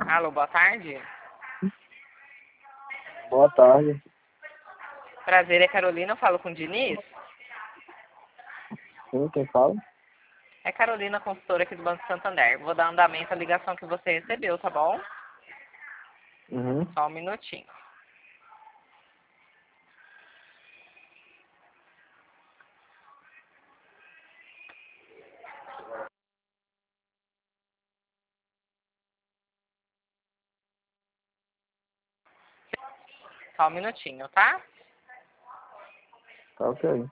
Alô, boa tarde. Boa tarde. Prazer, é Carolina, eu falo com o Diniz. Sim, quem fala? É Carolina, consultora aqui do Banco Santander. Vou dar andamento à ligação que você recebeu, tá bom? Uhum. Só um minutinho. Só um minutinho, tá? Tá ok.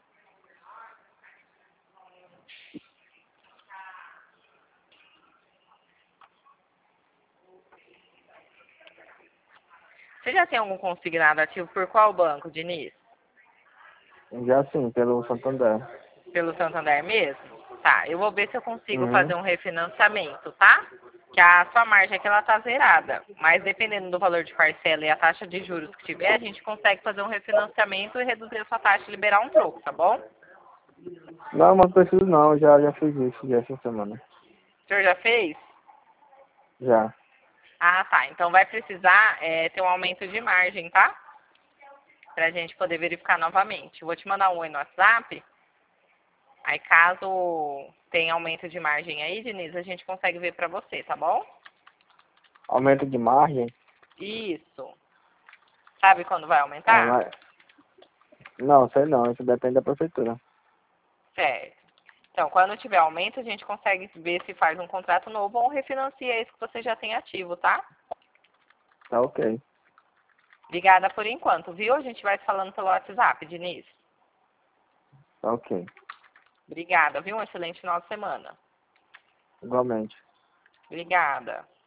Você já tem algum consignado ativo por qual banco, Diniz? Já sim, pelo Santander. Pelo Santander mesmo? Tá, eu vou ver se eu consigo Uhum. fazer um refinanciamento, tá? Que a sua margem aqui ela tá zerada. Mas dependendo do valor de parcela e a taxa de juros que tiver, a gente consegue fazer um refinanciamento e reduzir a sua taxa e liberar um troco, tá bom? Não, mas não preciso não, já fiz isso já essa semana. O senhor já fez? Já. Ah, tá. Então vai precisar ter um aumento de margem, tá? Pra gente poder verificar novamente. Eu vou te mandar um oi no WhatsApp. Aí caso tenha aumento de margem aí, Denise, a gente consegue ver pra você, tá bom? Aumento de margem? Isso. Sabe quando vai É, aumentar? mas... Não, sei não, isso depende da prefeitura. Certo. Então, quando tiver aumento, a gente consegue ver se faz um contrato novo ou refinancia esse que você já tem ativo, tá? Tá ok. Obrigada por enquanto, viu? A gente vai se falando pelo WhatsApp, Denise. Tá ok. Obrigada, viu? Um excelente final de semana. Igualmente. Obrigada.